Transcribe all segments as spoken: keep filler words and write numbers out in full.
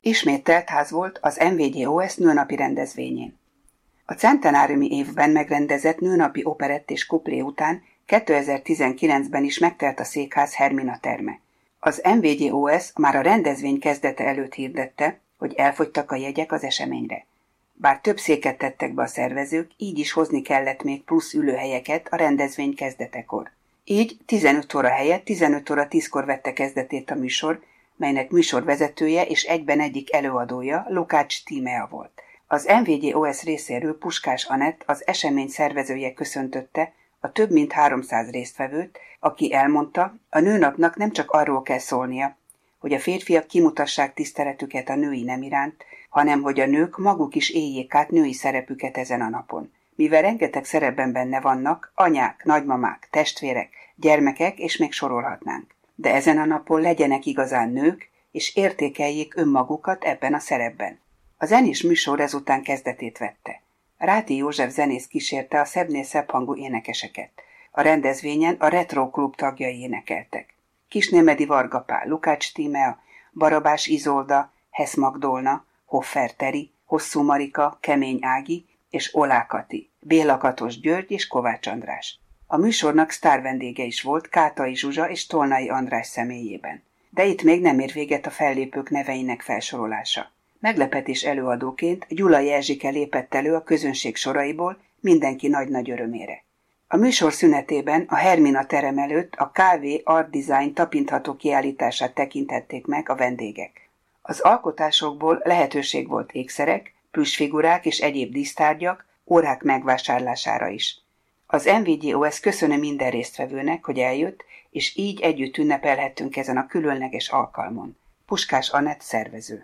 Ismét teltház volt az em vé gé o es nőnapi rendezvényén. A centenáriumi évben megrendezett nőnapi operett és kuplé után kétezer-tizenkilencben is megtelt a székház Hermina terme. Az em vé gé o es már a rendezvény kezdete előtt hirdette, hogy elfogytak a jegyek az eseményre. Bár több széket tettek be a szervezők, így is hozni kellett még plusz ülőhelyeket a rendezvény kezdetekor. Így tizenöt óra helyett tizenöt óra tízkor vette kezdetét a műsor, melynek műsorvezetője és egyben egyik előadója Lukács Tímea volt. Az em vé gé o es részéről Puskás Anett, az esemény szervezője köszöntötte a több mint háromszáz résztvevőt, aki elmondta, a nőnapnak nem csak arról kell szólnia, hogy a férfiak kimutassák tiszteletüket a női nem iránt, hanem hogy a nők maguk is éljék át női szerepüket ezen a napon. Mivel rengeteg szerepben benne vannak, anyák, nagymamák, testvérek, gyermekek, és még sorolhatnánk. De ezen a napon legyenek igazán nők, és értékeljék önmagukat ebben a szerepben. A zenés műsor ezután kezdetét vette. Ráti József zenész kísérte a szebbnél szebb hangú énekeseket. A rendezvényen a Retro Klub tagjai énekeltek. Kisnémedi Varga Pál, Lukács Tímea, Barabás Izolda, Hesz Magdolna, Hoffer Teri, Hosszú Marika, Kemény Ági és Olá Kati, Béla Katos György és Kovács András. A műsornak sztár vendége is volt Kátai Zsuzsa és Tolnai András személyében. De itt még nem ér véget a fellépők neveinek felsorolása. Meglepetés előadóként Gyulai Erzsike lépett elő a közönség soraiból mindenki nagy-nagy örömére. A műsor szünetében a Hermina terem előtt a ká vé Art Design tapintható kiállítását tekinthették meg a vendégek. Az alkotásokból lehetőség volt ékszerek, plüssfigurák és egyéb dísztárgyak, órák megvásárlására is. Az em vé gé o es köszönöm minden résztvevőnek, hogy eljött, és így együtt ünnepelhettünk ezen a különleges alkalmon. Puskás Anett szervező.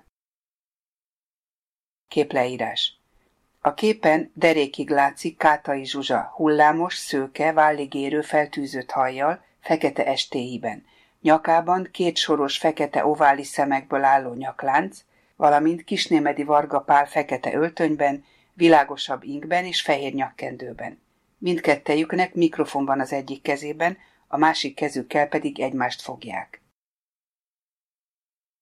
Képleírás. A képen derékig látszik Kátai Zsuzsa, hullámos, szőke, válligérő feltűzött hajjal, fekete estéiben, nyakában két soros fekete ovális szemekből álló nyaklánc, valamint Kisnémedi Varga Pál fekete öltönyben, világosabb inkben és fehér nyakkendőben. Mindkettejüknek mikrofon van az egyik kezében, a másik kezükkel pedig egymást fogják.